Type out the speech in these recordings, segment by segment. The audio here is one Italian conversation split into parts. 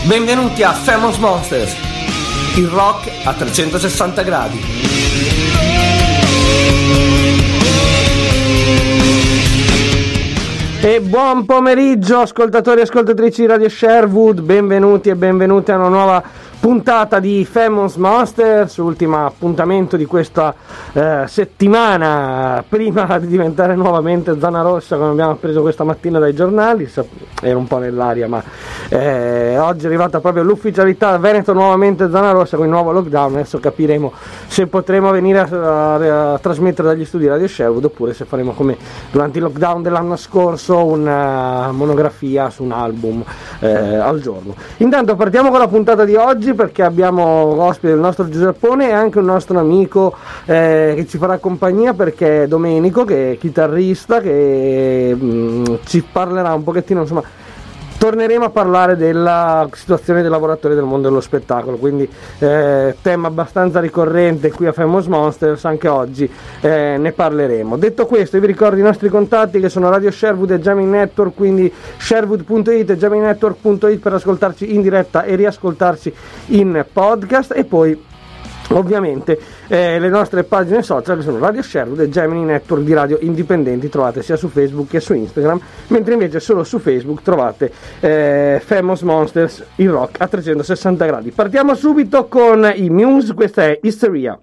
Benvenuti a Famous Monsters, il rock a 360 gradi. E buon pomeriggio ascoltatori e ascoltatrici di Radio Sherwood, benvenuti e benvenute a una nuova puntata di Famous Monsters, ultimo appuntamento di questa settimana prima di diventare nuovamente zona rossa, come abbiamo appreso questa mattina dai giornali. Era un po' nell'aria, ma oggi è arrivata proprio l'ufficialità: Veneto nuovamente zona rossa con il nuovo lockdown. Adesso capiremo se potremo venire a trasmettere dagli studi Radio Sherwood oppure se faremo come durante il lockdown dell'anno scorso, una monografia su un album al giorno. Intanto partiamo con la puntata di oggi, perché abbiamo ospite il nostro Giuseppone e anche un nostro amico che ci farà compagnia, perché è Domenico, che è chitarrista, che ci parlerà un pochettino, insomma torneremo a parlare della situazione dei lavoratori del mondo dello spettacolo, quindi tema abbastanza ricorrente qui a Famous Monsters, anche oggi ne parleremo. Detto questo, io vi ricordo i nostri contatti, che sono Radio Sherwood e Jamming Network, quindi sherwood.it e jammingNetwork.it per ascoltarci in diretta e riascoltarci in podcast, e poi ovviamente le nostre pagine social, che sono Radio Sherwood e Gemini Network di radio indipendenti, trovate sia su Facebook che su Instagram, mentre invece solo su Facebook trovate Famous Monsters, il rock a 360 gradi. Partiamo subito con i Muse, questa è Hysteria.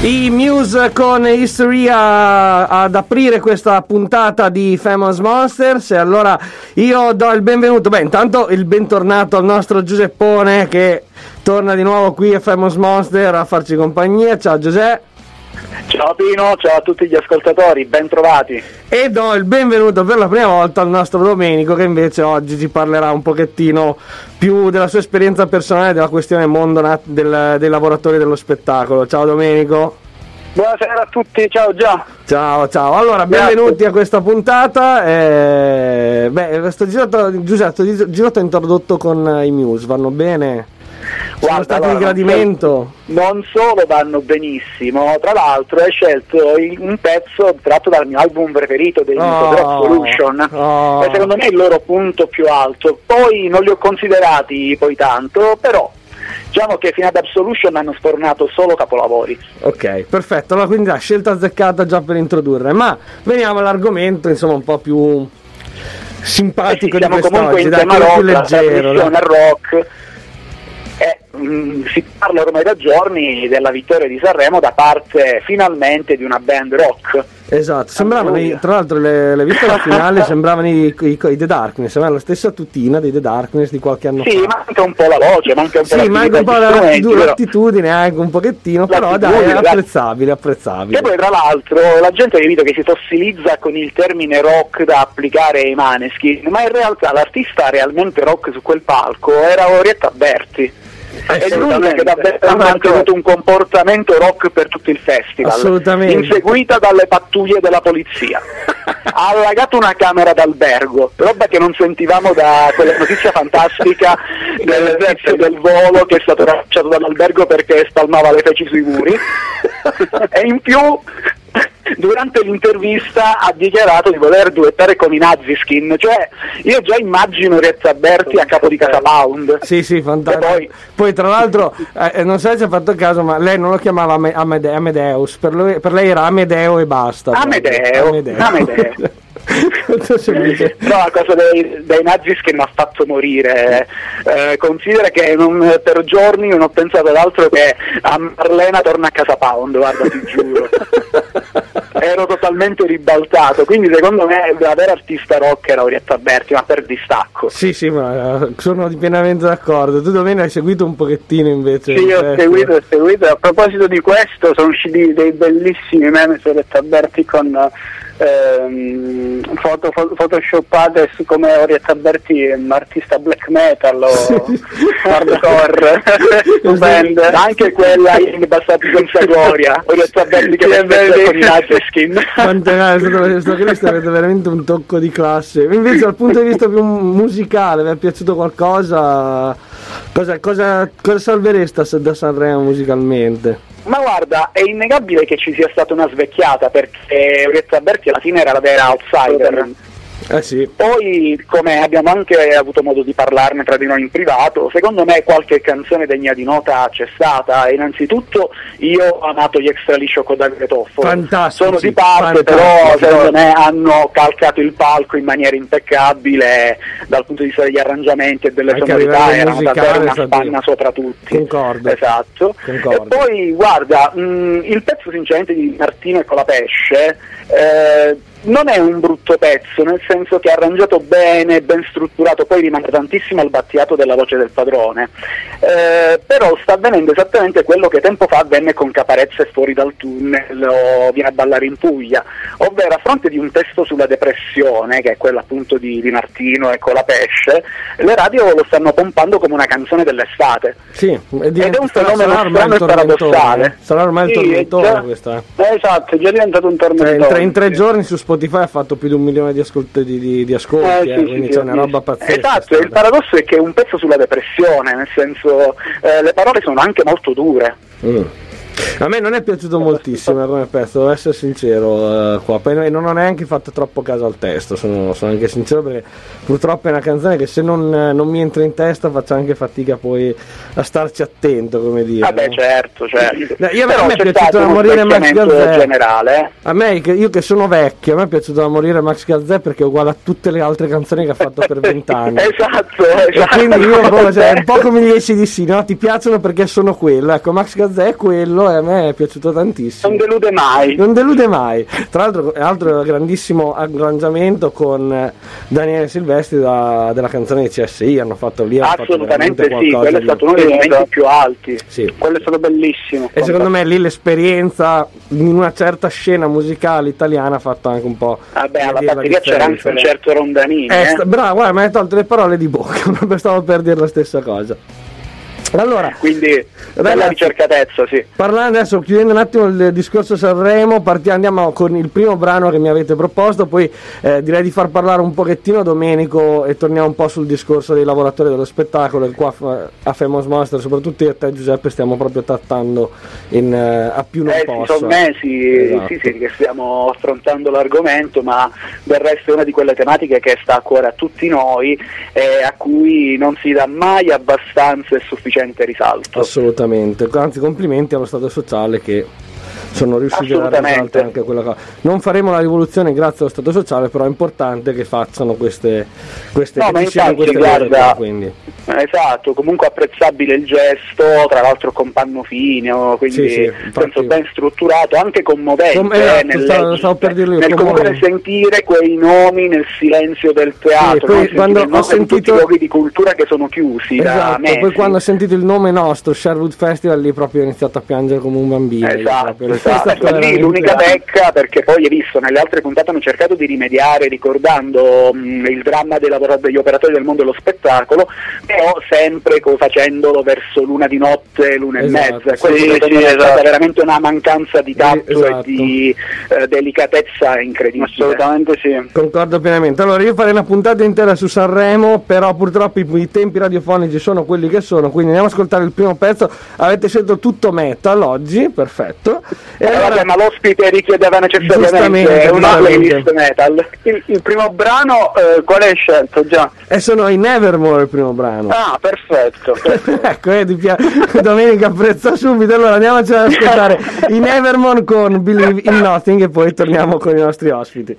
I Muse con History ad aprire questa puntata di Famous Monsters. E allora io do il benvenuto, intanto il bentornato al nostro Giuseppone, che torna di nuovo qui a Famous Monster a farci compagnia. Ciao Giuseppe. Ciao Pino, ciao a tutti gli ascoltatori, ben trovati. E do il benvenuto per la prima volta al nostro Domenico, che invece oggi ci parlerà un pochettino più della sua esperienza personale, della questione mondo dei lavoratori dello spettacolo. Ciao Domenico. Buonasera a tutti, ciao Già. Ciao. Allora, benvenuti a questa puntata. Questo giro t'ho introdotto con i Muse, vanno bene? Sono stati di gradimento? Non solo vanno benissimo, tra l'altro hai scelto un pezzo tratto dal mio album preferito dei Muse, Solution, e secondo me è il loro punto più alto. Poi non li ho considerati poi tanto, però diciamo che fino ad Absolution hanno sfornato solo capolavori. Ok, perfetto, allora quindi la scelta azzeccata già per introdurre, ma veniamo all'argomento insomma un po' più simpatico di quest'oggi, comunque in tema rock, più leggero, la rock. Si parla ormai da giorni della vittoria di Sanremo da parte finalmente di una band rock. Esatto, sembravano, tra l'altro le viste alla finale sembravano i The Darkness, sembrava la stessa tutina dei The Darkness di qualche anno fa. Sì, manca un po' la voce, manca un po' l'attitudine anche un pochettino, però dai, è apprezzabile. E poi tra l'altro la gente ha capito che si fossilizza con il termine rock da applicare ai Maneskin, ma in realtà l'artista realmente rock su quel palco era Orietta Berti. È l'unica che davvero ha mantenuto un comportamento rock per tutto il festival, assolutamente, inseguita dalle pattuglie della polizia. Ha allagato una camera d'albergo, roba che non sentivamo da quella notizia fantastica del volo che è stato cacciato dall'albergo perché spalmava le feci sui muri. E in più durante l'intervista ha dichiarato di voler duettare con i Naziskin, cioè io già immagino Orietta Berti a capo di Casa Pound. Sì, fantastico. Poi tra l'altro non so se ci ha fatto caso, ma lei non lo chiamava Amadeus, per lei era Amedeo e basta. Amedeo. Però la cosa dei Naziskin mi ha fatto morire. Considera che per giorni non ho pensato ad altro che a Marlena torna a Casa Pound, guarda, ti giuro. Ero totalmente ribaltato, quindi secondo me la vera artista rock era Orietta Berti, ma per distacco. Sì, ma sono pienamente d'accordo. Tu Domenico hai seguito un pochettino invece? Sì, ho seguito. A proposito di questo sono usciti dei bellissimi meme su Orietta Berti con photoshoppate su come Orietta Berti è un artista black metal o hardcore. Stupende. Anche quella in Bastardi senza gloria, Orietta Berti che è con i Naziskin. Questo Cristo avete veramente un tocco di classe. Invece dal punto di vista più musicale vi è piaciuto qualcosa? Cosa salvereste da Sanremo musicalmente? Ma guarda, è innegabile che ci sia stata una svecchiata, perché Orietta Berti alla fine era la vera outsider. Sì. Poi, come abbiamo anche avuto modo di parlarne tra di noi in privato, secondo me qualche canzone degna di nota c'è stata. Innanzitutto io ho amato gli Extra Liscio con Davide Toffolo. Fantastici, sono di parte, però secondo me hanno calcato il palco in maniera impeccabile dal punto di vista degli arrangiamenti e delle sonorità, erano davvero una spanna sopra tutti. Concordo. Esatto. E poi guarda, il pezzo sinceramente di Martino e Colapesce non è un brutto pezzo, nel senso che è arrangiato bene, ben strutturato, poi rimane tantissimo al battiato della voce del padrone, però sta avvenendo esattamente quello che tempo fa avvenne con Caparezza e Fuori dal tunnel o Viene a ballare in Puglia, ovvero a fronte di un testo sulla depressione, che è quello appunto di Martino e Colapesce, le radio lo stanno pompando come una canzone dell'estate. Sì, ed è un fenomeno strano e paradossale. Sarà ormai il tormentone questa. Esatto, è già diventato un tormentone. In 3 giorni su Spotify ha fatto più di 1 milione di ascolti, quindi c'è una roba pazzesca. Esatto, il paradosso è che è un pezzo sulla depressione, nel senso le parole sono anche molto dure. A me non è piaciuto moltissimo come pezzo, devo essere sincero, qua. Poi non ho neanche fatto troppo caso al testo, sono anche sincero, perché purtroppo è una canzone che se non mi entra in testa faccio anche fatica poi a starci attento, come dire. Vabbè, no? certo. A me è piaciuto da morire Max Gazzè generale. A me, io che sono vecchio, a me è piaciuto da morire Max Gazzè perché è uguale a tutte le altre canzoni che ha fatto per 20 anni. Esatto. E quindi io un po' come gli ACDC, no? Ti piacciono perché sono quello, ecco, Max Gazzè è quello, e a me è piaciuto tantissimo. Non delude mai. Tra l'altro, altro grandissimo arrangiamento con Daniele Silvestri della canzone di CSI, hanno fatto lì. Assolutamente sì, quello è stato uno dei momenti più alti. Sì. Quello è stato bellissimo. E secondo me lì l'esperienza in una certa scena musicale italiana ha fatto anche un po'. Vabbè, alla batteria c'era anche un certo Rondanini. Bravo, guarda, mi hai tolto le parole di bocca, proprio stavo per dire la stessa cosa. Allora, quindi bella ricercatezza, sì. Parlando adesso, chiudendo un attimo il discorso Sanremo, andiamo con il primo brano che mi avete proposto, poi direi di far parlare un pochettino Domenico e torniamo un po' sul discorso dei lavoratori dello spettacolo. E qua a Famous Monster, soprattutto io e te Giuseppe, stiamo proprio trattando a più non posso. Sono mesi, esatto. sì, che stiamo affrontando l'argomento, ma del resto è una di quelle tematiche che sta a cuore a tutti noi e a cui non si dà mai abbastanza e sufficiente risalto. Assolutamente, anzi complimenti allo Stato sociale che sono riusciti a dare risalto anche a quella cosa. Non faremo la rivoluzione grazie allo Stato sociale, però è importante che facciano queste guarda, quindi. Esatto, comunque apprezzabile il gesto, tra l'altro con Pannofino, quindi penso ben strutturato, anche commovente nel comunque sentire quei nomi nel silenzio del teatro, poi quando ho sentito i luoghi di cultura che sono chiusi da mesi. Poi quando ho sentito il nome nostro, Sherwood Festival, lì proprio ho iniziato a piangere come un bambino. Esatto. Lì l'unica becca, perché poi hai visto nelle altre puntate hanno cercato di rimediare ricordando il dramma degli operatori del mondo dello spettacolo, però sempre facendolo verso l'una di notte, l'una e mezza. Questo è stata veramente una mancanza di tatto e di delicatezza incredibile. Assolutamente sì. Concordo pienamente. Allora io farei una puntata intera su Sanremo, però purtroppo i tempi radiofonici sono quelli che sono, quindi andiamo ad ascoltare il primo pezzo. Avete scelto tutto metal oggi, perfetto. E allora, ma l'ospite richiedeva necessariamente una playlist metal. Il primo brano qual hai scelto già? Sono i Nevermore il primo brano. Ah, perfetto. Ecco, Domenica apprezza subito. Allora andiamoci ad ascoltare i Nevermore con Believe in Nothing e poi torniamo con i nostri ospiti.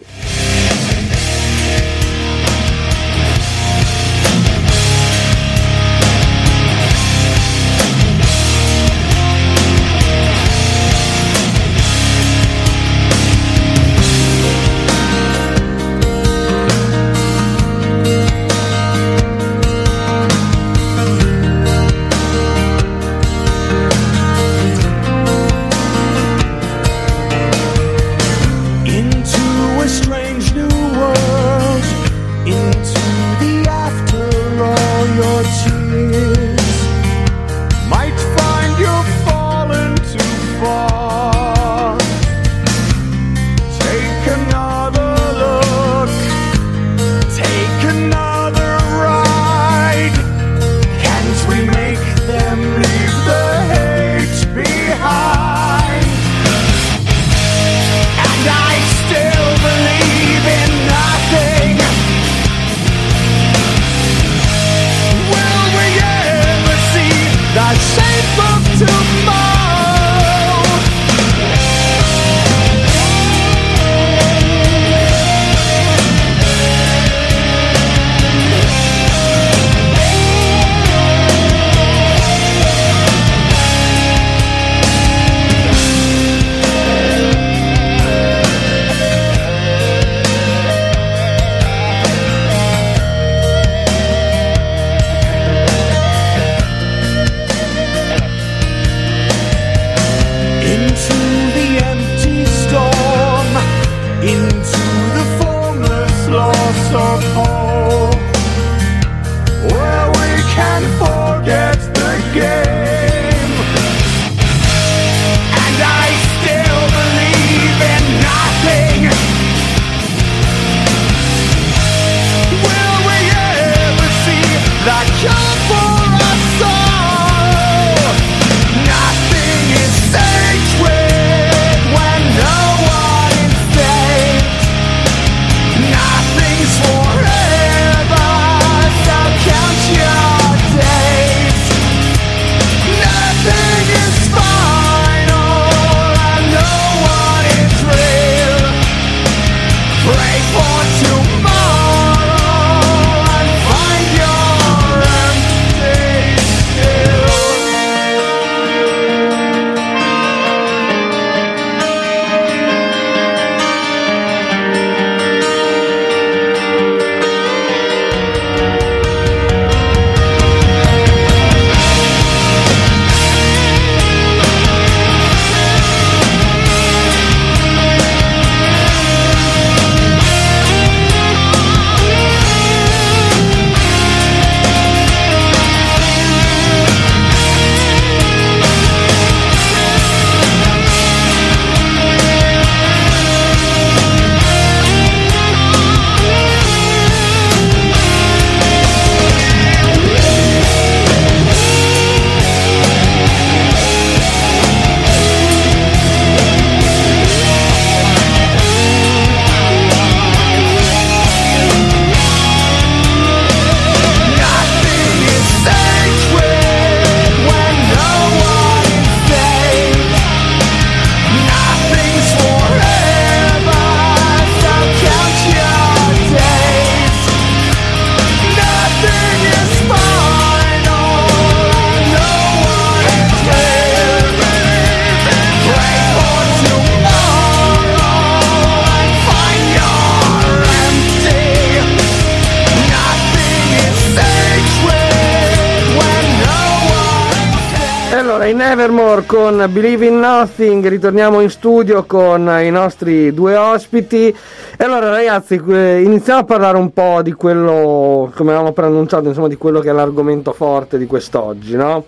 Allora, in Nevermore con Believe in Nothing, ritorniamo in studio con i nostri due ospiti. E allora ragazzi, iniziamo a parlare un po' di quello, come avevamo preannunciato, insomma, di quello che è l'argomento forte di quest'oggi, no?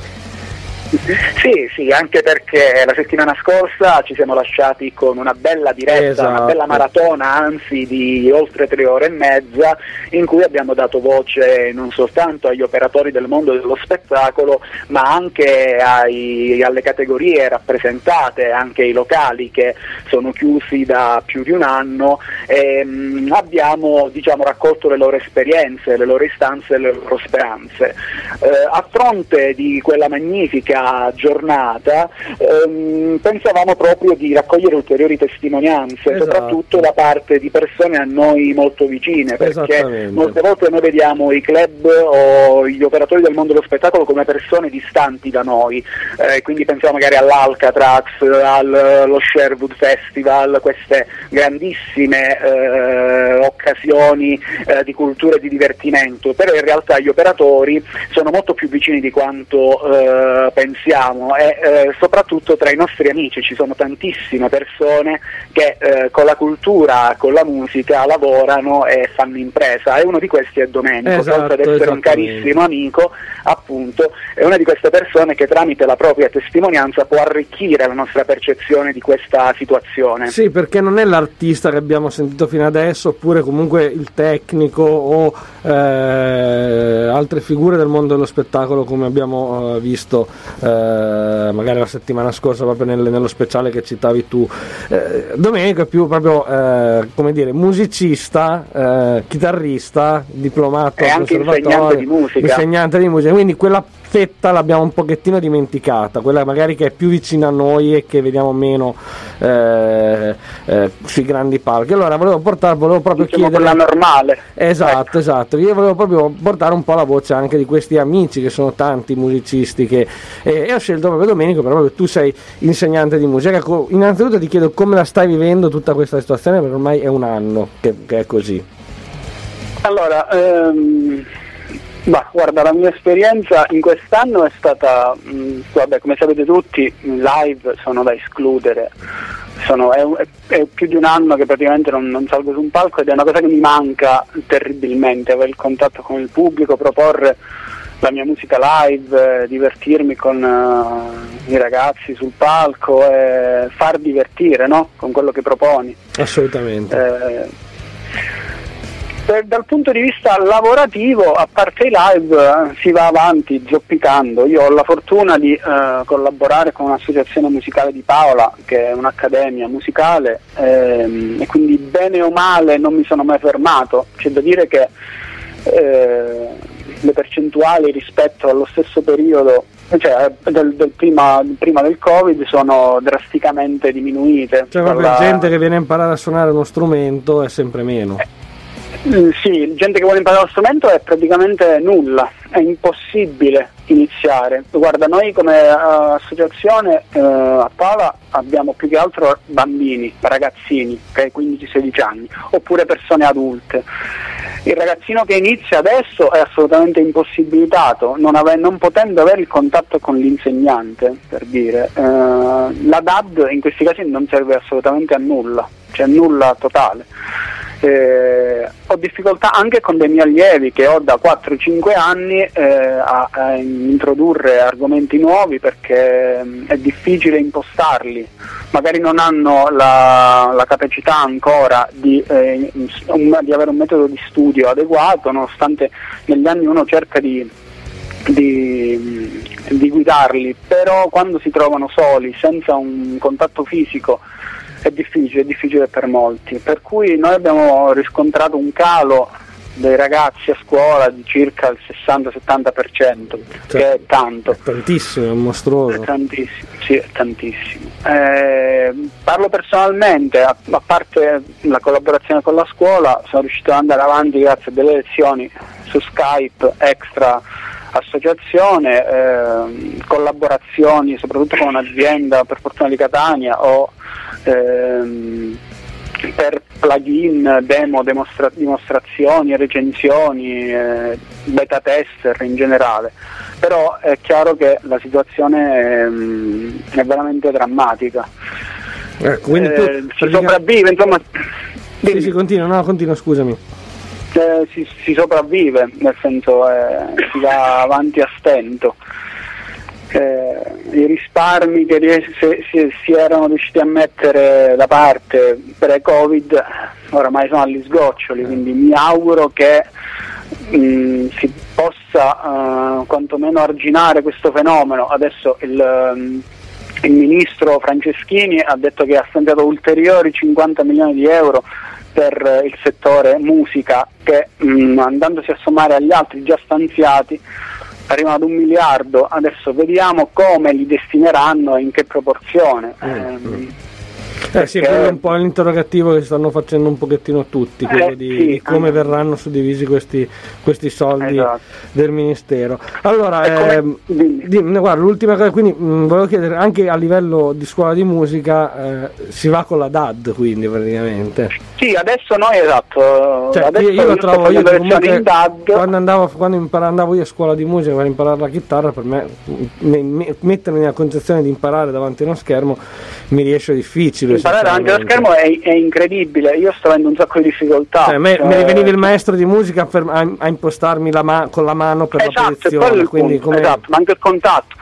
Sì, anche perché la settimana scorsa ci siamo lasciati con una bella diretta, esatto, una bella maratona, anzi di oltre 3 ore e mezza, in cui abbiamo dato voce non soltanto agli operatori del mondo dello spettacolo, ma anche alle categorie rappresentate, anche ai locali che sono chiusi da più di un anno, e abbiamo raccolto le loro esperienze, le loro istanze e le loro speranze. A fronte di quella magnifica giornata pensavamo proprio di raccogliere ulteriori testimonianze, esatto, soprattutto da parte di persone a noi molto vicine, perché molte volte noi vediamo i club o gli operatori del mondo dello spettacolo come persone distanti da noi, quindi pensiamo magari all'Alcatraz, allo Sherwood Festival, queste grandissime occasioni di cultura e di divertimento, però in realtà gli operatori sono molto più vicini di quanto pensiamo, e soprattutto tra i nostri amici ci sono tantissime persone che con la cultura, con la musica lavorano e fanno impresa, e uno di questi è Domenico, esatto, oltre ad essere un carissimo amico, appunto, è una di queste persone che tramite la propria testimonianza può arricchire la nostra percezione di questa situazione. Sì, perché non è l'artista che abbiamo sentito fino adesso, oppure comunque il tecnico o altre figure del mondo dello spettacolo, come abbiamo visto magari la settimana scorsa proprio nello speciale che citavi tu. Domenico è più proprio come dire, musicista, chitarrista, diplomato e anche insegnante di musica, quindi quella fetta l'abbiamo un pochettino dimenticata, quella magari che è più vicina a noi e che vediamo meno sui grandi palchi. Allora volevo proprio chiedere la normale. Esatto, io volevo proprio portare un po' la voce anche di questi amici, che sono tanti musicisti, e ho scelto proprio Domenico, però proprio tu sei insegnante di musica. Ecco, innanzitutto ti chiedo come la stai vivendo tutta questa situazione, perché ormai è un anno che è così. Allora, guarda, la mia esperienza in quest'anno è stata, come sapete tutti, live sono da escludere, è più di un anno che praticamente non salgo su un palco, ed è una cosa che mi manca terribilmente, avere il contatto con il pubblico, proporre la mia musica live, divertirmi con i ragazzi sul palco e far divertire, no? Con quello che proponi. Assolutamente. Dal punto di vista lavorativo, a parte i live, si va avanti zoppicando. Io ho la fortuna di collaborare con un'associazione musicale di Paola, che è un'accademia musicale, e quindi bene o male non mi sono mai fermato. C'è da dire che le percentuali rispetto allo stesso periodo, cioè prima del Covid, sono drasticamente diminuite. Cioè proprio gente che viene a imparare a suonare uno strumento è sempre meno. Sì, gente che vuole imparare lo strumento è praticamente nulla, è impossibile iniziare. Guarda, noi come associazione a Paola abbiamo più che altro bambini, ragazzini, che hai 15-16 anni, oppure persone adulte. Il ragazzino che inizia adesso è assolutamente impossibilitato, non potendo avere il contatto con l'insegnante, per dire. La DAD in questi casi non serve assolutamente a nulla, cioè nulla totale. Ho difficoltà anche con dei miei allievi che ho da 4-5 anni a introdurre argomenti nuovi, perché è difficile impostarli, magari non hanno la capacità ancora di avere un metodo di studio adeguato, nonostante negli anni uno cerca di guidarli, però quando si trovano soli, senza un contatto fisico, è difficile per molti, per cui noi abbiamo riscontrato un calo dei ragazzi a scuola di circa il 60-70%, che è tanto. È tantissimo, è mostruoso. È tantissimo, sì, è tantissimo. Parlo personalmente, a parte la collaborazione con la scuola, sono riuscito ad andare avanti grazie a delle lezioni su Skype extra associazione, collaborazioni soprattutto con un'azienda, per fortuna di Catania, o per plugin, demo, dimostrazioni, recensioni, beta tester in generale, però è chiaro che la situazione è veramente drammatica. Quindi tu si sopravvive, insomma. Sì, continua, scusami. Si sopravvive, nel senso si va avanti a stento. I risparmi che si erano riusciti a mettere da parte pre-Covid oramai sono agli sgoccioli, quindi mi auguro che si possa quantomeno arginare questo fenomeno. Adesso il ministro Franceschini ha detto che ha stanziato ulteriori 50 milioni di euro per il settore musica, che andandosi a sommare agli altri già stanziati arrivano ad 1 miliardo. Adesso vediamo come li destineranno e in che proporzione. Sì, quello è un po' l'interrogativo che stanno facendo un pochettino tutti, quello di come verranno suddivisi questi soldi, esatto, del Ministero. Allora, guarda, l'ultima cosa, quindi volevo chiedere, anche a livello di scuola di musica si va con la DAD, quindi praticamente. Sì, adesso noi, esatto. Cioè, adesso io lo trovo, io comunque, in DAD. quando andavo io a scuola di musica per imparare la chitarra, per me mettermi nella concezione di imparare davanti a uno schermo mi riesce difficile. Imparare davanti allo schermo è incredibile, io sto avendo un sacco di difficoltà. Cioè, mi veniva il maestro di musica a impostarmi con la mano per la posizione, quindi esatto, ma anche il contatto.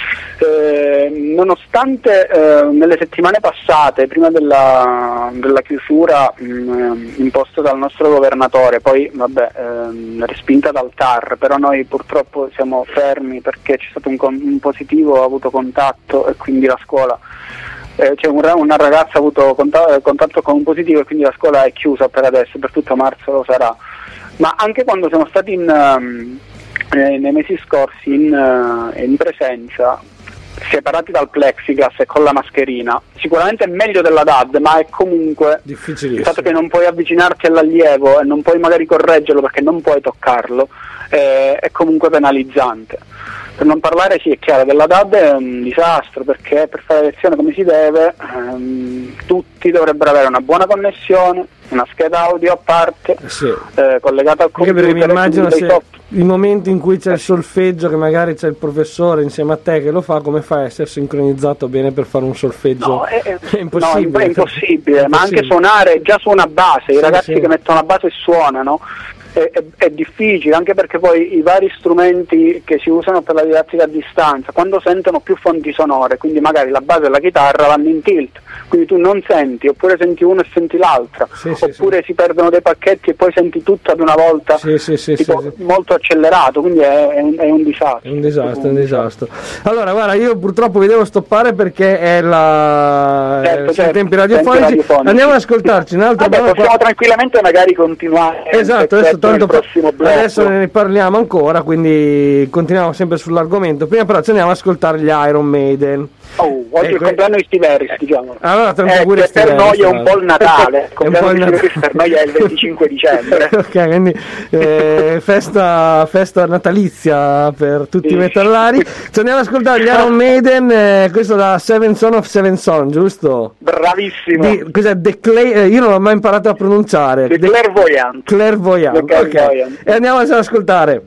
Nonostante nelle settimane passate, prima della chiusura imposta dal nostro governatore, poi respinta dal TAR, però noi purtroppo siamo fermi perché c'è stato un positivo, ha avuto contatto, e quindi la scuola, una ragazza ha avuto contatto con un positivo, e quindi la scuola è chiusa per adesso, per tutto marzo lo sarà. Ma anche quando siamo stati nei mesi scorsi in presenza, separati dal plexiglass e con la mascherina, sicuramente è meglio della DAD, ma è comunque difficilissimo. Il fatto che non puoi avvicinarti all'allievo e non puoi magari correggerlo perché non puoi toccarlo è comunque penalizzante. Per non parlare, sì, è chiaro, della DAD è un disastro, perché per fare lezione come si deve tutti dovrebbero avere una buona connessione, una scheda audio a parte, collegata al computer. Perché mi immagino il momento in cui c'è il solfeggio, che magari c'è il professore insieme a te che lo fa, come fai a essere sincronizzato bene per fare un solfeggio? No, è impossibile. No, è impossibile, ma anche suonare, già suona base, i ragazzi che mettono la base e suonano, è difficile, anche perché poi i vari strumenti che si usano per la didattica a distanza, quando sentono più fonti sonore, quindi magari la base e la chitarra vanno in tilt, quindi tu non senti, oppure senti uno e senti l'altra, oppure si perdono dei pacchetti e poi senti tutto ad una volta, molto accelerato, quindi è un disastro. È un disastro. Allora, guarda, io purtroppo vi devo stoppare perché è i tempi radiofonici. Andiamo ad ascoltarci un altro. Possiamo tranquillamente magari continuare. Esatto, adesso ne parliamo ancora, quindi continuiamo sempre sull'argomento. Prima però ci andiamo ad ascoltare gli Iron Maiden. Oggi è il compleanno di Steve Harris, diciamo. Allora, pure per noi è un po' il Natale, per noi è il 25 dicembre. Ok, quindi festa natalizia per tutti i metallari. Ci andiamo ad ascoltare gli Iron Maiden, questo da Seven Son of Seven Son, giusto? Bravissimo. Cos'è? Io non l'ho mai imparato a pronunciare. Clairvoyant. Okay. E andiamo ad ascoltare.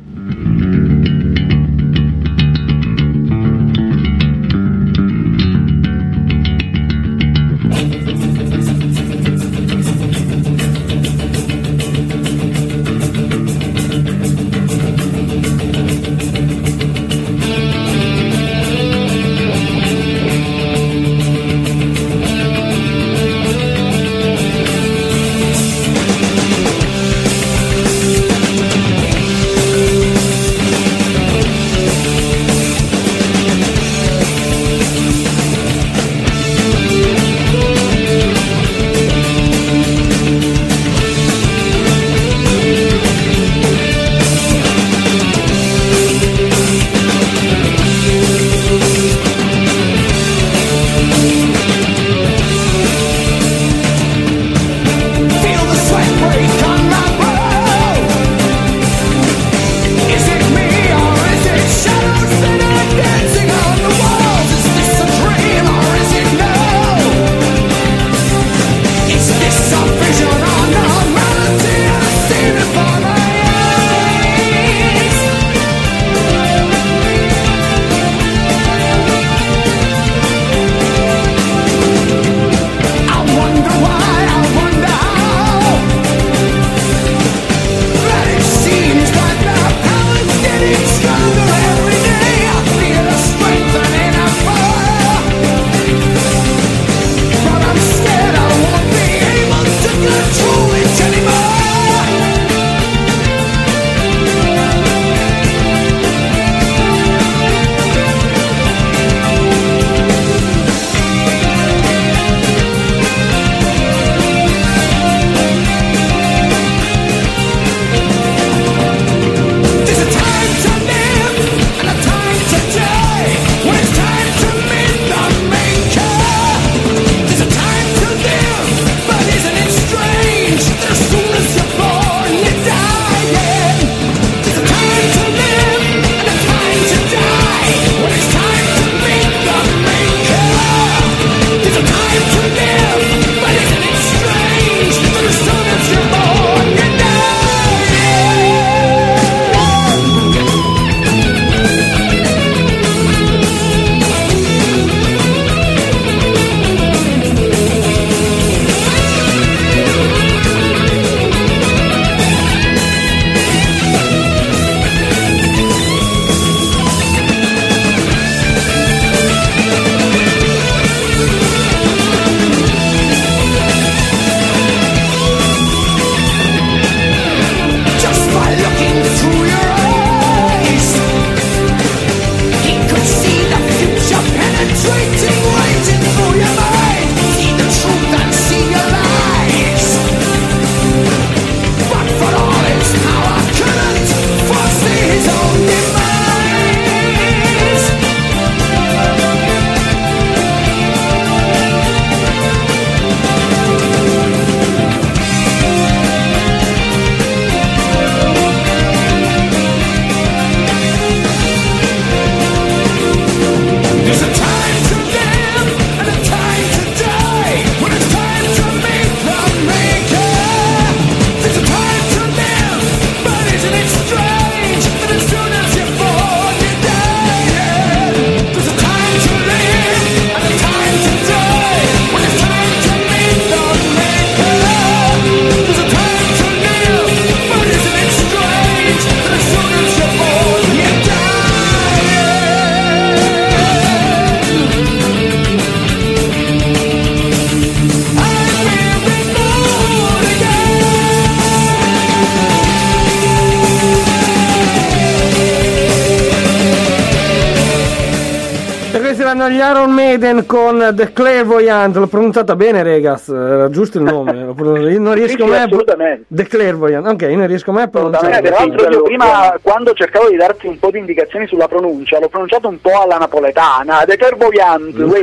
Questi erano gli Iron Maiden con The Clairvoyant. L'ho pronunciata bene, Regas, era giusto il nome. Io non riesco mai assolutamente. The Clairvoyant, ok, io non riesco mai a pronunciare. Tra l'altro io prima, quando cercavo di darti un po' di indicazioni sulla pronuncia, l'ho pronunciato un po' alla napoletana, The Clairvoyant, quindi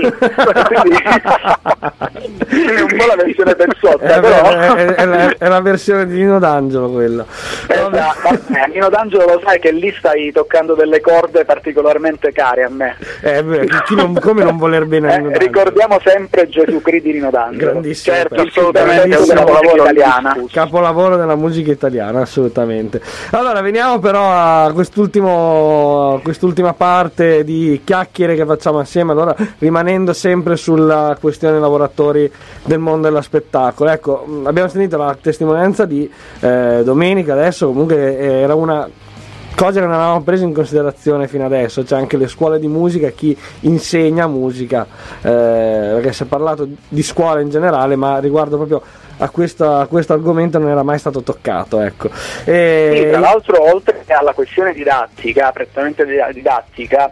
è un po' la versione pezzotta, però è la versione di Nino D'Angelo quella. Vabbè, Nino D'Angelo lo sai che lì stai toccando delle corde particolarmente care a me. Come non voler bene a Nino D'Angelo? Ricordiamo sempre Gesù Cristo di Nino D'Angelo. Grandissimo, certo, assolutamente è un capolavoro italiana. Capolavoro della musica italiana, assolutamente. Allora veniamo però a quest'ultima parte di chiacchiere che facciamo assieme, allora rimanendo sempre sulla questione lavoratori del mondo dello spettacolo. Ecco, abbiamo sentito la testimonianza di Domenica, adesso comunque era una cosa che non avevamo preso in considerazione fino adesso, c'è anche le scuole di musica, chi insegna musica, perché si è parlato di scuola in generale, ma riguardo proprio a questo argomento non era mai stato toccato, ecco. Sì, tra l'altro, oltre alla questione didattica, prettamente didattica,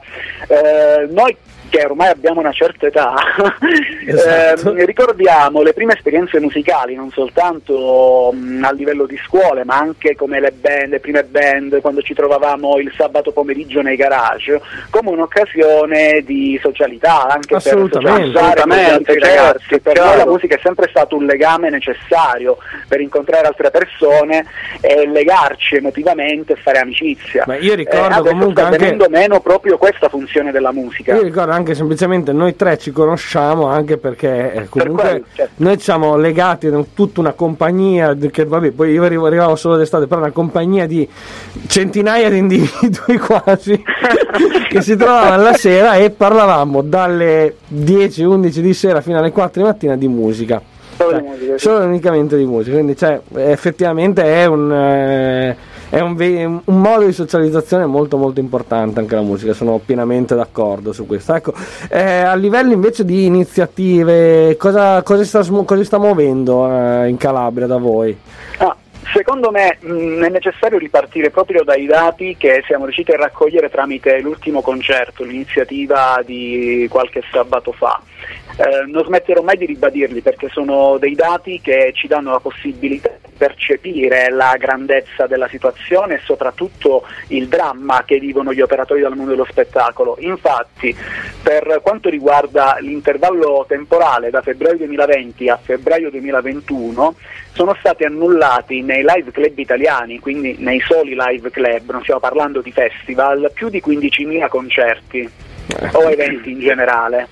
noi che ormai abbiamo una certa età, esatto. Ricordiamo le prime esperienze musicali, non soltanto a livello di scuole, ma anche come le prime band, quando ci trovavamo il sabato pomeriggio nei garage, come un'occasione di socialità, anche per socializzare con gli altri ragazzi. Per noi la musica è sempre stato un legame necessario per incontrare altre persone e legarci emotivamente e fare amicizia. Ma io ricordo comunque sta venendo meno proprio questa funzione della musica. Io ricordo anche semplicemente noi tre ci conosciamo anche perché comunque certo. Noi siamo legati a tutta una compagnia che vabbè, poi io arrivavo solo d'estate, però una compagnia di centinaia di individui quasi che si trovavano la sera e parlavamo dalle 10-11 di sera fino alle 4 di mattina di musica. Solo unicamente di musica, quindi effettivamente è un modo di socializzazione molto molto importante anche la musica, sono pienamente d'accordo su questo. Ecco, a livello invece di iniziative, cosa si sta muovendo in Calabria da voi? Secondo me è necessario ripartire proprio dai dati che siamo riusciti a raccogliere tramite l'ultimo concerto, l'iniziativa di qualche sabato fa. Non smetterò mai di ribadirli perché sono dei dati che ci danno la possibilità di percepire la grandezza della situazione e soprattutto il dramma che vivono gli operatori del mondo dello spettacolo. Infatti, per quanto riguarda l'intervallo temporale da febbraio 2020 a febbraio 2021, sono stati annullati nei live club italiani, quindi nei soli live club, non stiamo parlando di festival, più di 15.000 concerti o eventi in generale.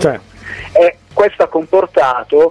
E questo ha comportato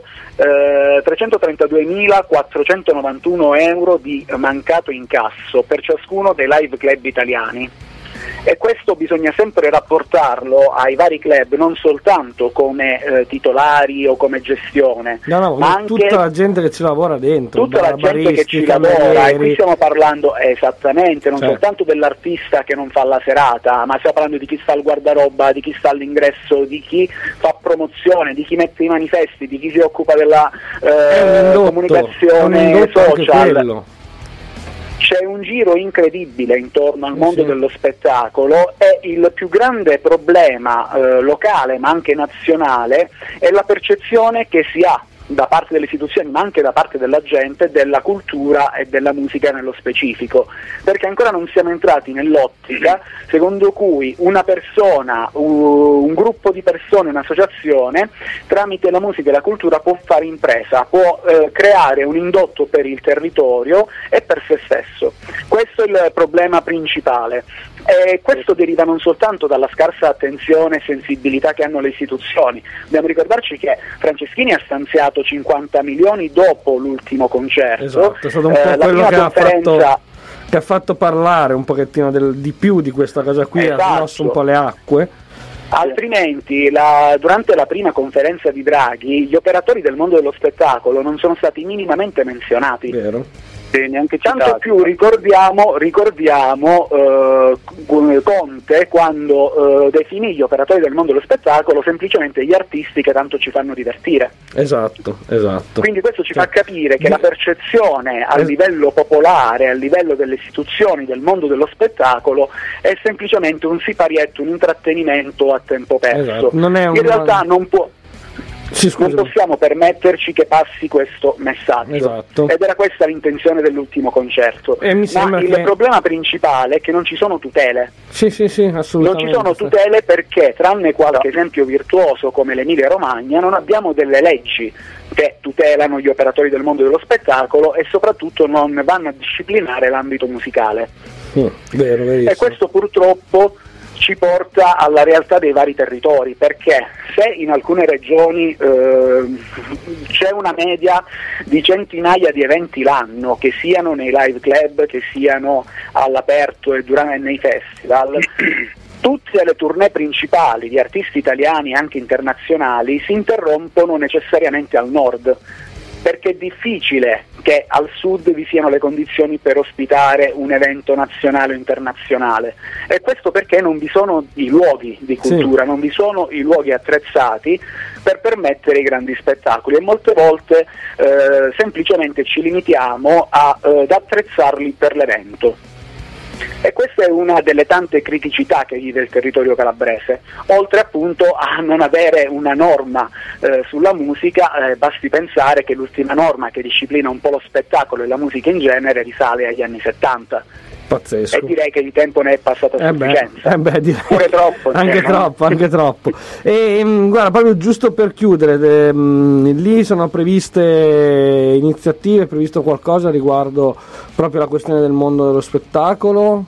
332.491 euro di mancato incasso per ciascuno dei live club italiani. E questo bisogna sempre rapportarlo ai vari club, non soltanto come titolari o come gestione, ma anche tutta la gente che ci lavora dentro, tutta la gente che ci lavora. E qui stiamo parlando esattamente non soltanto dell'artista che non fa la serata, ma stiamo parlando di chi sta al guardaroba, di chi sta all'ingresso, di chi fa promozione, di chi mette i manifesti, di chi si occupa della comunicazione social. C'è un giro incredibile intorno al mondo dello spettacolo e il più grande problema locale ma anche nazionale è la percezione che si ha da parte delle istituzioni ma anche da parte della gente della cultura e della musica nello specifico, perché ancora non siamo entrati nell'ottica secondo cui una persona, un gruppo di persone, un'associazione tramite la musica e la cultura può fare impresa, può creare un indotto per il territorio e per se stesso. Questo è il problema principale. E questo deriva non soltanto dalla scarsa attenzione e sensibilità che hanno le istituzioni. Dobbiamo ricordarci che Franceschini ha stanziato 50 milioni dopo l'ultimo concerto. Esatto, è stato un po' quello che ha fatto parlare un pochettino di più di questa cosa qui, ha smosso un po' le acque. Altrimenti, durante la prima conferenza di Draghi, gli operatori del mondo dello spettacolo non sono stati minimamente menzionati. Vero. neanche tanto più ricordiamo Conte quando definì gli operatori del mondo dello spettacolo semplicemente gli artisti che tanto ci fanno divertire. Esatto. Quindi questo ci fa capire che la percezione a livello popolare, a livello delle istituzioni del mondo dello spettacolo è semplicemente un siparietto, un intrattenimento a tempo perso. Esatto. In realtà non possiamo permetterci che passi questo messaggio, esatto. Ed era questa l'intenzione dell'ultimo concerto. Ma il problema principale è che non ci sono tutele. Sì, assolutamente. Non ci sono tutele perché, tranne qualche esempio virtuoso come l'Emilia Romagna, non abbiamo delle leggi che tutelano gli operatori del mondo dello spettacolo e soprattutto non vanno a disciplinare l'ambito musicale. Verissimo. E questo purtroppo ci porta alla realtà dei vari territori, perché se in alcune regioni c'è una media di centinaia di eventi l'anno, che siano nei live club, che siano all'aperto e nei festival, tutte le tournée principali di artisti italiani e anche internazionali si interrompono necessariamente al nord, perché è difficile che al sud vi siano le condizioni per ospitare un evento nazionale o internazionale, e questo perché non vi sono i luoghi di cultura, non vi sono i luoghi attrezzati per permettere i grandi spettacoli, e molte volte semplicemente ci limitiamo ad attrezzarli per l'evento. E questa è una delle tante criticità che vive il territorio calabrese, oltre appunto a non avere una norma sulla musica. Basti pensare che l'ultima norma che disciplina un po' lo spettacolo e la musica in genere risale agli anni 70. Pazzesco. E direi che di tempo ne è passato a sufficienza. Direi. Pure troppo. Anche troppo. E guarda, proprio giusto per chiudere, lì sono previste iniziative, è previsto qualcosa riguardo proprio la questione del mondo dello spettacolo?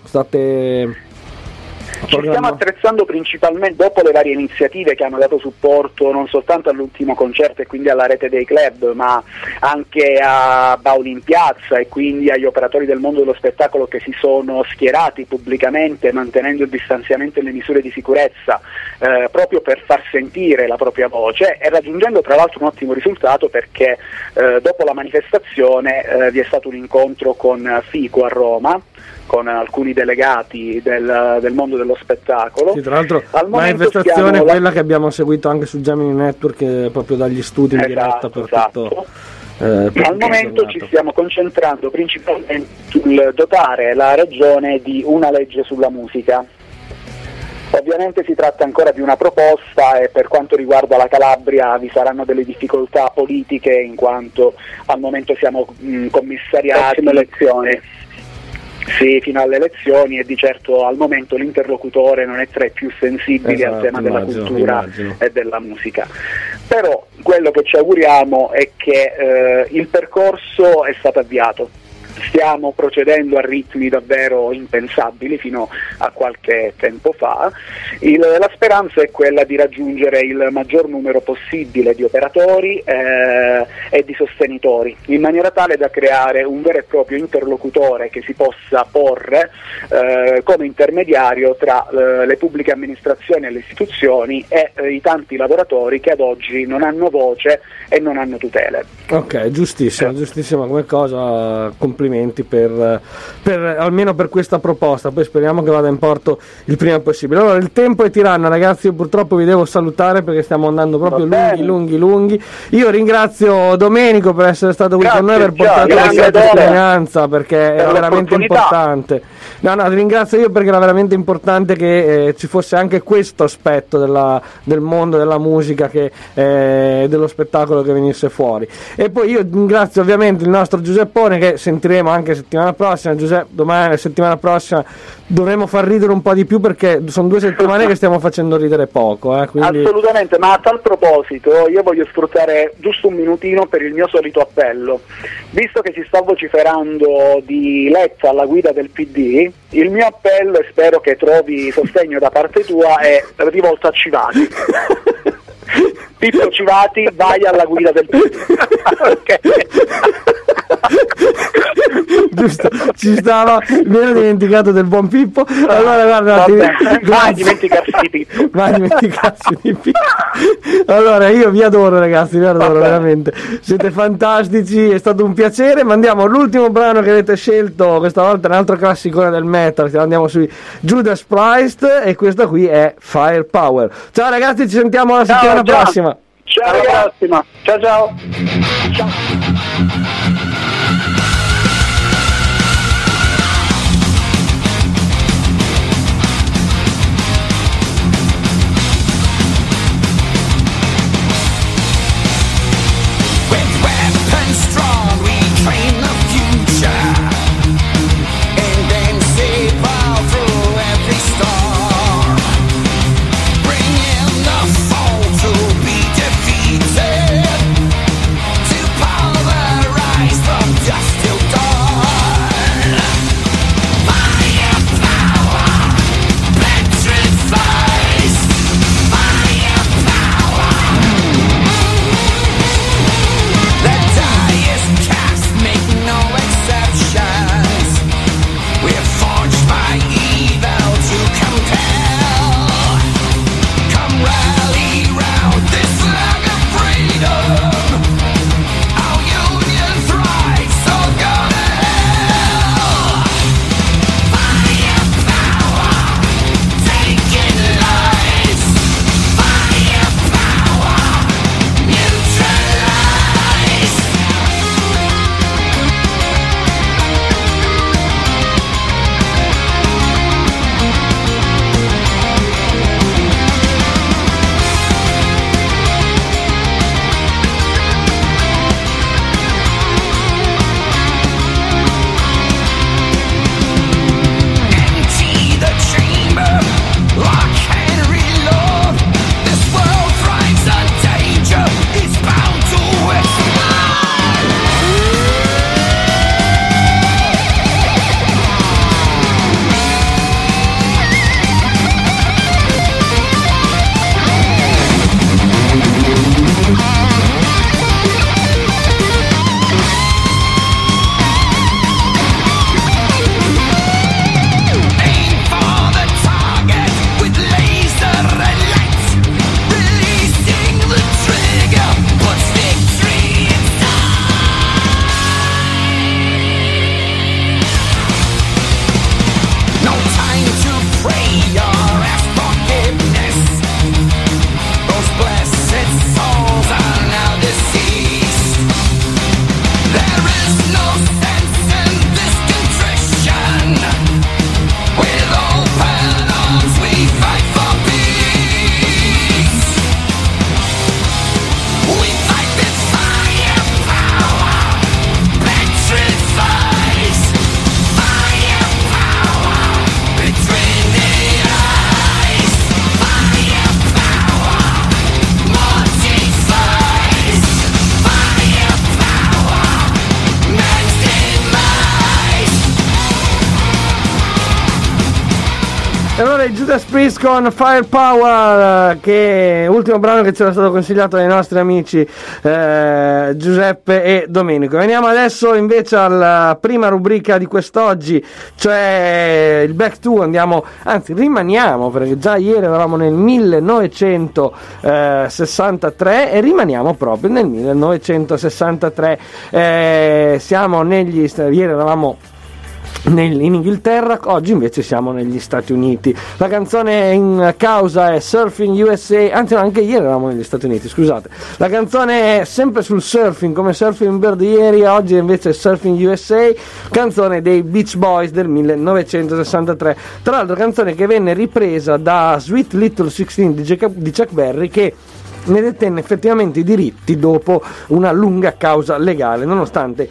Ci stiamo attrezzando principalmente dopo le varie iniziative che hanno dato supporto non soltanto all'ultimo concerto e quindi alla rete dei club, ma anche a Bauli in Piazza e quindi agli operatori del mondo dello spettacolo che si sono schierati pubblicamente mantenendo il distanziamento e le misure di sicurezza proprio per far sentire la propria voce, e raggiungendo tra l'altro un ottimo risultato, perché dopo la manifestazione vi è stato un incontro con FICO a Roma, con alcuni delegati del mondo dello spettacolo. Sì, tra l'altro la manifestazione è quella che abbiamo seguito anche su Gemini Network, proprio dagli studi in diretta per tutto. Al momento ci stiamo concentrando principalmente sul dotare la regione di una legge sulla musica. Ovviamente si tratta ancora di una proposta, e per quanto riguarda la Calabria vi saranno delle difficoltà politiche, in quanto al momento siamo commissariati. Sì, fino alle elezioni, e di certo al momento l'interlocutore non è tra i più sensibili al tema della cultura e della musica. Però quello che ci auguriamo è che il percorso è stato avviato. Stiamo procedendo a ritmi davvero impensabili fino a qualche tempo fa. La speranza è quella di raggiungere il maggior numero possibile di operatori e di sostenitori, in maniera tale da creare un vero e proprio interlocutore che si possa porre come intermediario tra le pubbliche amministrazioni e le istituzioni e i tanti lavoratori che ad oggi non hanno voce e non hanno tutele. Ok, giustissima come cosa, complimenti per almeno per questa proposta, poi speriamo che vada in porto il prima possibile. Allora, il tempo è tiranno, ragazzi, io purtroppo vi devo salutare perché stiamo andando proprio lunghi. Io ringrazio Domenico per essere stato qui con noi, per portare la sua testimonianza, perché era veramente importante. No, ti ringrazio io perché era veramente importante che ci fosse anche questo aspetto del mondo della musica, dello spettacolo, che venisse fuori. E poi io ringrazio ovviamente il nostro Giuseppone, che sentiremo anche settimana prossima. Giuseppe, domani, settimana prossima dovremo far ridere un po' di più, perché sono 2 settimane che stiamo facendo ridere poco, quindi... Assolutamente, ma a tal proposito io voglio sfruttare giusto un minutino per il mio solito appello. Visto che si sta vociferando di Letta alla guida del PD, il mio appello, e spero che trovi sostegno da parte tua, è rivolto a Civati. Pippo Civati, vai alla guida del PD. Okay. Giusto, ci stava, mi ero dimenticato del buon Pippo. Allora guarda, mai dimenticarsi di Pippo. Mai dimenticarsi di Pippo. Allora io vi adoro ragazzi, vi adoro veramente, siete fantastici, è stato un piacere. Mandiamo l'ultimo brano che avete scelto, questa volta un altro classicone del metal, andiamo sui Judas Priest e questa qui è Firepower. Ciao ragazzi, ci sentiamo la settimana prossima. Ciao, alla prossima. Ciao ciao. Allora i Judas Priest con Firepower, che è l'ultimo brano che ci era stato consigliato dai nostri amici Giuseppe e Domenico. Veniamo adesso invece alla prima rubrica di quest'oggi, cioè il Back to, rimaniamo, perché già ieri eravamo nel 1963 e rimaniamo proprio nel 1963. Siamo ieri eravamo in Inghilterra, oggi invece siamo negli Stati Uniti. La canzone in causa è Surfing USA, anzi no, anche ieri eravamo negli Stati Uniti, scusate. La canzone è sempre sul surfing, come Surfing Bird ieri, oggi invece è Surfing USA, canzone dei Beach Boys del 1963. Tra l'altro canzone che venne ripresa da Sweet Little 16 di Chuck Berry, che ne detenne effettivamente i diritti dopo una lunga causa legale, nonostante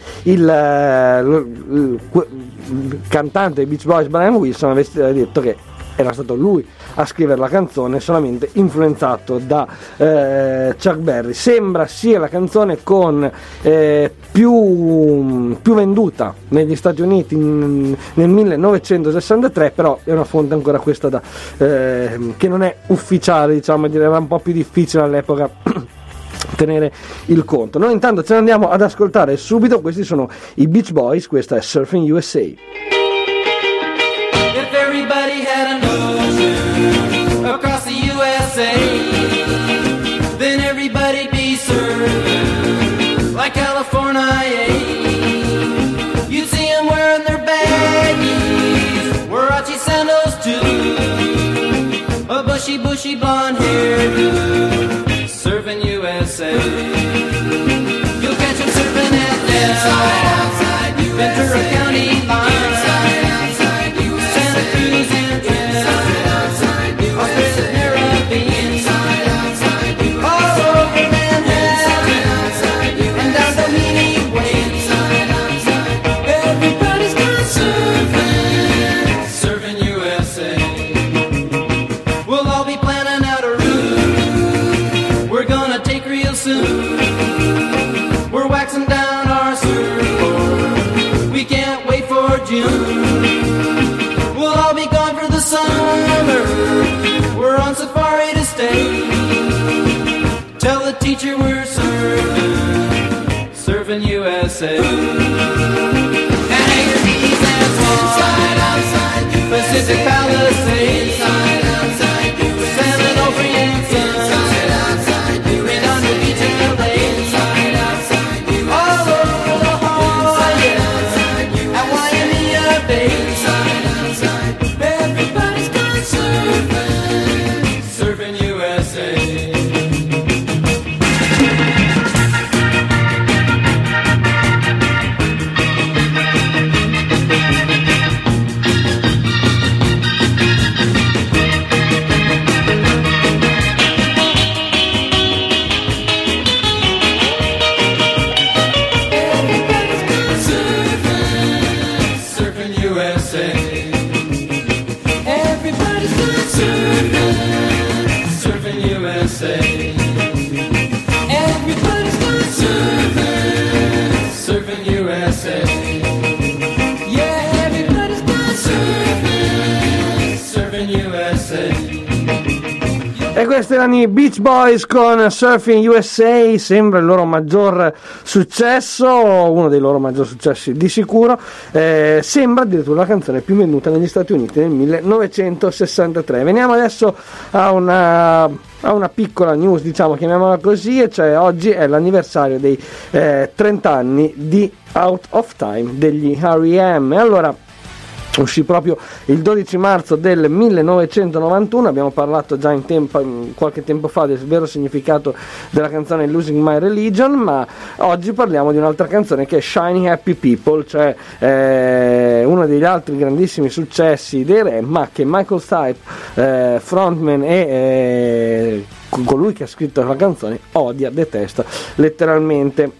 il cantante dei Beach Boys Brian Wilson avesse detto che era stato lui a scrivere la canzone, solamente influenzato da Chuck Berry. Sembra sia la canzone con più venduta negli Stati Uniti nel 1963, però è una fonte ancora questa che non è ufficiale, diciamo, era un po' più difficile all'epoca tenere il conto. Noi intanto ce ne andiamo ad ascoltare subito, questi sono i Beach Boys, questa è Surfing USA. If everybody had an ocean across the USA, then everybody'd be surfing like California. You'd see them wearing their baggies, Warachi sandals too, a bushy blonde hairdo, surfing USA. You'll catch them surfing at inside, outside, Ventura County line, inside, outside, Santa Cruz and inside, outside, Australia, Caribbean, inside, outside, all over Manhattan, outside, and down Doheny Way, inside, outside. Everybody's gone surfing, surfing USA. We'll all be planning out a route we're gonna take real soon. We're waxing down our surfboard, we can't wait for June. We'll all be gone for the summer, we're on safari to stay. Tell the teacher we're surfing, surfing USA. And hang your knees and swans, inside, outside, Pacific Palisades, inside, outside, San Onofre, inside, outside, and on the beach in LA, inside, outside, all over La Jolla, at Waimea Bay, inside, outside, everybody's gone surfing, surfing USA. Surfing USA. Everybody's gone surfing, surfing USA. Everybody's gone surfing, surfing USA. Yeah, everybody's gone surfing, surfing USA. E questi erano i Beach Boys con Surfing USA, sembra il loro maggior successo, uno dei loro maggior successi di sicuro, sembra addirittura la canzone più venduta negli Stati Uniti nel 1963. Veniamo adesso a una piccola news, diciamo, chiamiamola così, e cioè oggi è l'anniversario dei 30 anni di Out of Time degli R.E.M. Allora, uscì proprio il 12 marzo del 1991, abbiamo parlato già qualche tempo fa del vero significato della canzone Losing My Religion, ma oggi parliamo di un'altra canzone che è Shiny Happy People, cioè uno degli altri grandissimi successi dei Re, ma che Michael Stipe, frontman e colui che ha scritto la canzone, odia, detesta letteralmente.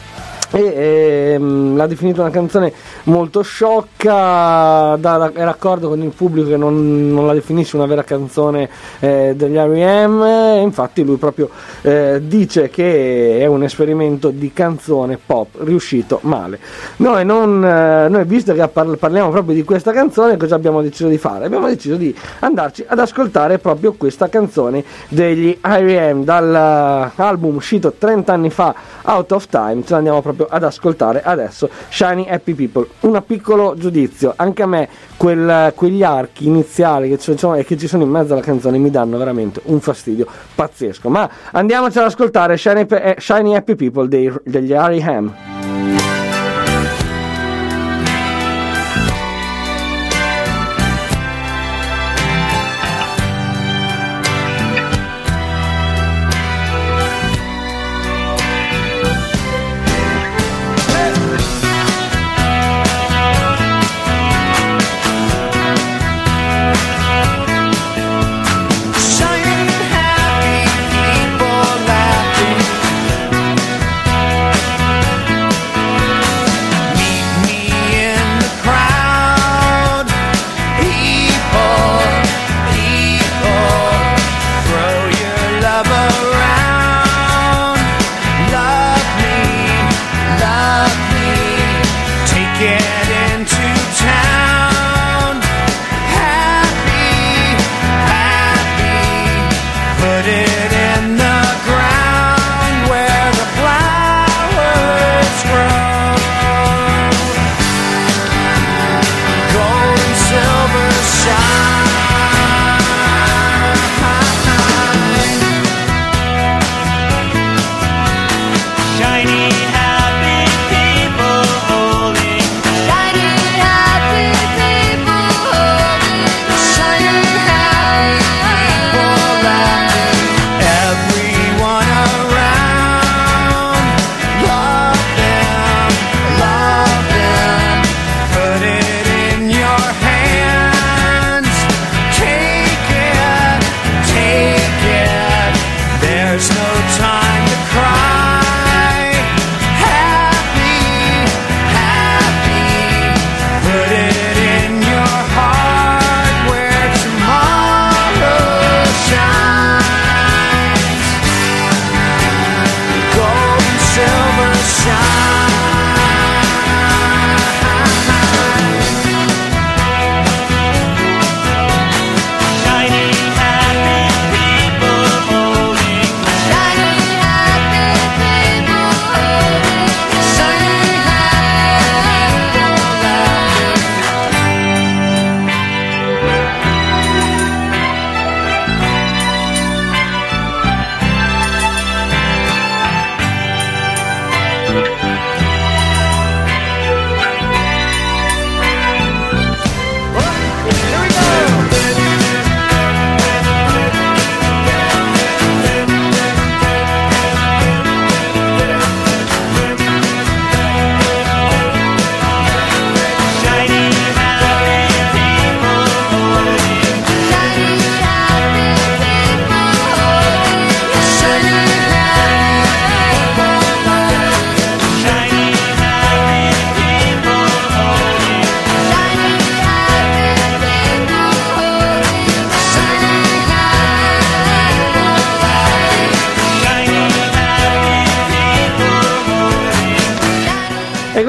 L'ha definito una canzone molto sciocca, è d'accordo con il pubblico che non la definisce una vera canzone degli R.E.M. Infatti lui proprio dice che è un esperimento di canzone pop riuscito male. Noi visto che parliamo proprio di questa canzone, cosa abbiamo deciso di fare? Abbiamo deciso di andarci ad ascoltare proprio questa canzone degli R.E.M. dall'album uscito 30 anni fa, Out of Time. Ce l'andiamo proprio ad ascoltare adesso, Shiny Happy People. Un piccolo giudizio, anche a me quegli archi iniziali che ci sono in mezzo alla canzone mi danno veramente un fastidio pazzesco, ma andiamoci ad ascoltare Shiny Happy People degli R.E.M. Shining happy people laughing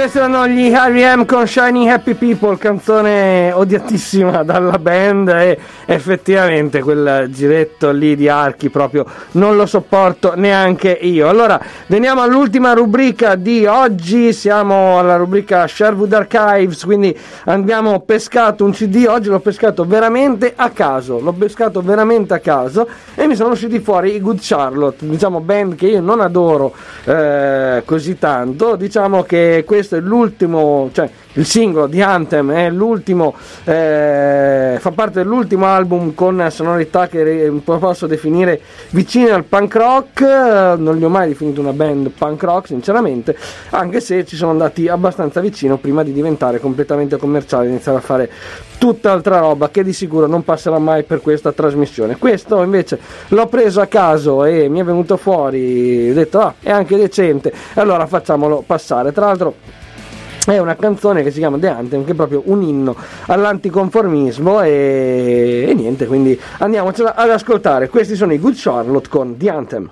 questi erano gli R.E.M. con Shiny Happy People, canzone odiatissima dalla band, e effettivamente quel giretto lì di archi proprio non lo sopporto neanche io. Allora, veniamo all'ultima rubrica di oggi, siamo alla rubrica Sherwood Archives, quindi abbiamo pescato un CD, oggi l'ho pescato veramente a caso, e mi sono usciti fuori i Good Charlotte, diciamo band che io non adoro così tanto, diciamo che questo è l'ultimo, cioè il singolo di Anthem è l'ultimo, fa parte dell'ultimo album con sonorità che posso definire vicine al punk rock. Non li ho mai definito una band punk rock sinceramente, anche se ci sono andati abbastanza vicino prima di diventare completamente commerciali e iniziare a fare tutt'altra roba che di sicuro non passerà mai per questa trasmissione. Questo invece l'ho preso a caso e mi è venuto fuori, ho detto è anche decente, allora facciamolo passare. Tra l'altro è una canzone che si chiama The Anthem, che è proprio un inno all'anticonformismo, e niente, quindi andiamocela ad ascoltare. Questi sono i Good Charlotte con The Anthem.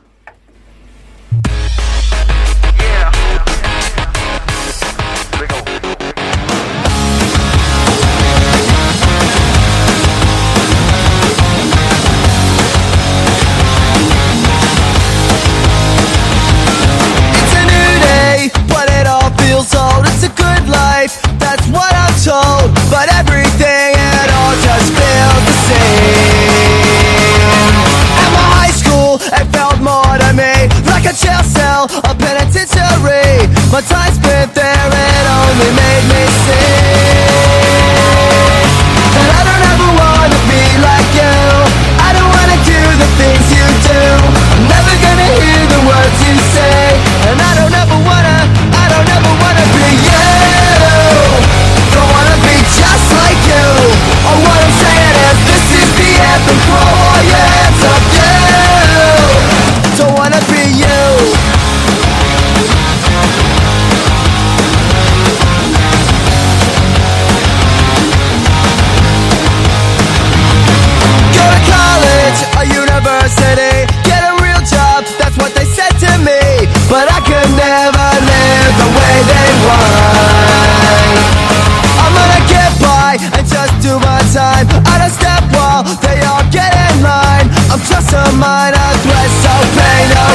That's what I'm told, but everything it all just feels the same. At my high school, it felt more to me like a jail cell, a penitentiary. My time spent there, it only made me see that I don't ever wanna be like you. I don't wanna do the things you do. I'm never gonna hear the words you say, and I don't ever wanna be you. Don't wanna be just like you. All what I'm saying is this is the anthem. Throw all your hands up, you. Don't wanna be you. Go to college, a university, get a real job, that's what they said to me. But I could never live the way they want. I'm gonna get by and just do my time. I don't step while they all get in line. I'm just a minor threat, so pay no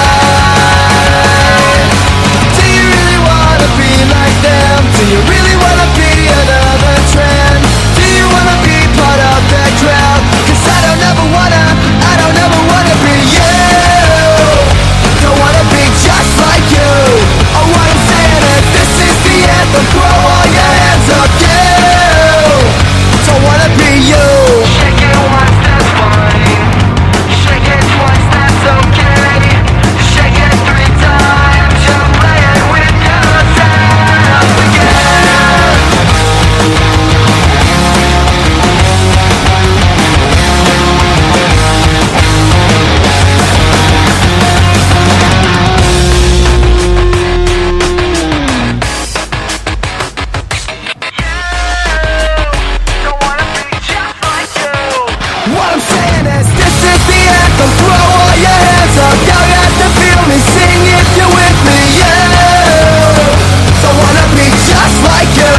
mind. Do you really wanna be like them? Do you really wanna be another trend? Do you wanna be part of the crowd? Cause I don't ever wanna be you. Don't wanna be just like you. Oh, what I'm saying is this is the anthem. Throw all your hands up, you. Don't wanna be you. Shake it once, that's fine. Shake it twice, that's okay. Shake it 3 times, you're playing with yourself again. What I'm saying is this is the anthem. Throw all your hands up. Y'all got to feel me. Sing if you're with me. Yeah. Don't wanna be just like you.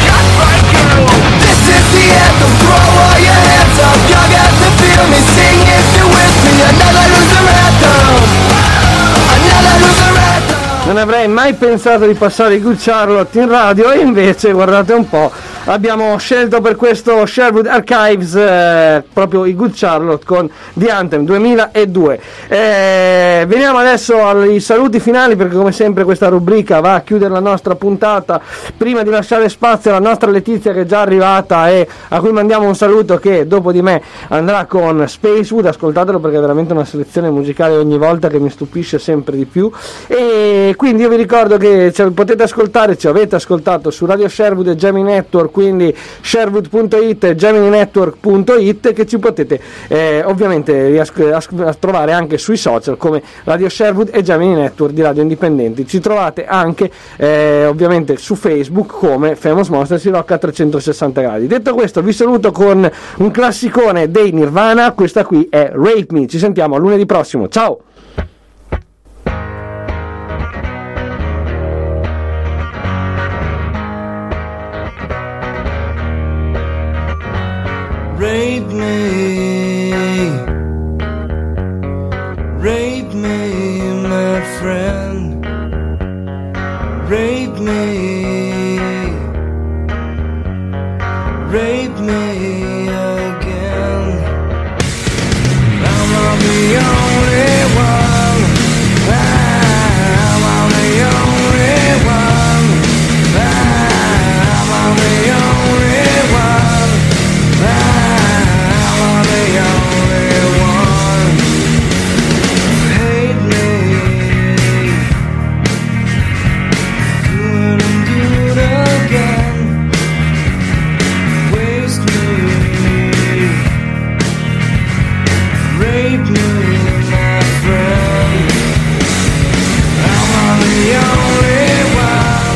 This is the anthem. Throw all your hands up. Y'all got to feel me. Sing if you're with me. Another loser anthem. Another loser anthem. Non avrei mai pensato di passare i Good Charlotte in radio, e invece guardate un po', abbiamo scelto per questo Sherwood Archives proprio i Good Charlotte con The Anthem 2002. Veniamo adesso ai saluti finali, perché come sempre questa rubrica va a chiudere la nostra puntata. Prima di lasciare spazio alla nostra Letizia, che è già arrivata e a cui mandiamo un saluto, che dopo di me andrà con Spacewood. Ascoltatelo perché è veramente una selezione musicale ogni volta che mi stupisce sempre di più. E quindi io vi ricordo che potete ascoltare, ci avete ascoltato su Radio Sherwood e Gemini Network, quindi sherwood.it e gemininetwork.it, che ci potete ovviamente trovare anche sui social come Radio Sherwood e Gemini Network di Radio Indipendenti. Ci trovate anche ovviamente su Facebook come Famous Monsters, si rocca a 360 gradi. Detto questo, vi saluto con un classicone dei Nirvana, questa qui è Rape Me. Ci sentiamo lunedì prossimo, ciao! Rape me, rape me, my friend. Rape me, rape me again. I'm on the only one. I'm on the only one. I'm on the only one. I'm on the only one. Hate me, good and good again. Waste me, rape me, my friend. I'm on the only one.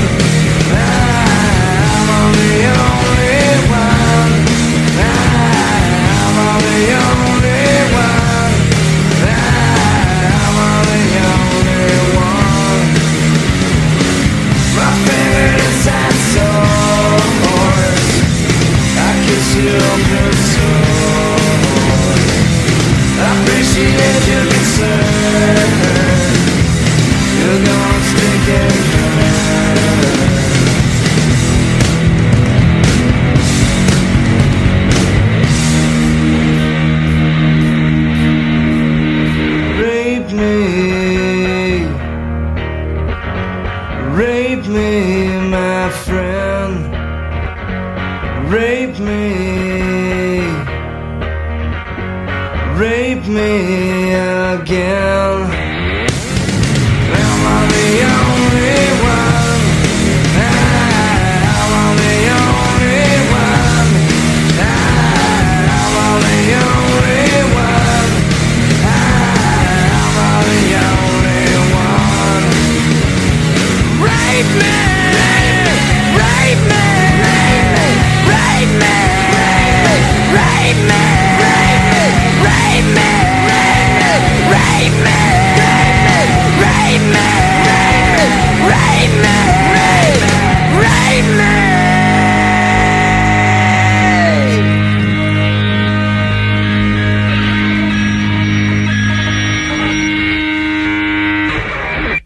I'm on the only one. I'm on the only one. I'm on the only one. My favorite is that source. I kiss you open source. I appreciate your concern. You're gonna stick it Rape me, rape me, my friend. Rape me, rape me again.